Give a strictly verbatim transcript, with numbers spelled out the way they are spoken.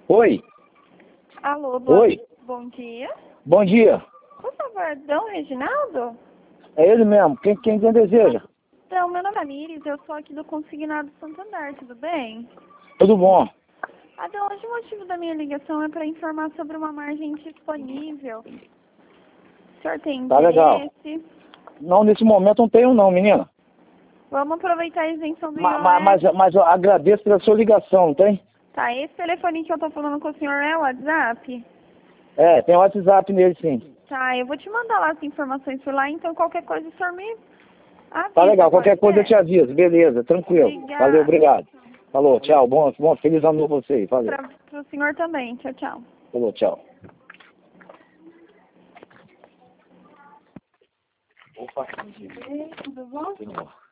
Oi. Alô, bom, Oi. bom dia. Bom dia. Por favor, Dom Reginaldo? É ele mesmo. Quem, quem, quem deseja? Então, meu nome é Mires, eu sou aqui do Consignado Santander, tudo bem? Tudo bom. Adão, hoje o motivo da minha ligação é para informar sobre uma margem disponível. O senhor tem Tá legal. interesse? Não, nesse momento não tenho não, menina. Vamos aproveitar a isenção do Ma, I O ma, mas, S. mas eu agradeço pela sua ligação, não tem? Tá, esse telefone que eu tô falando com o senhor é o WhatsApp? É, tem WhatsApp nele sim. Tá, eu vou te mandar lá as informações por lá, então qualquer coisa o senhor me avisa. Tá legal, qualquer pode coisa eu ser? te aviso. Beleza, tranquilo. Obrigada. Valeu, obrigado. Falou, tchau. Bom, bom feliz ano novo pra você. Valeu. Para o senhor também. Tchau, tchau. Falou, tchau. Opa, Tudo bom? tudo bom.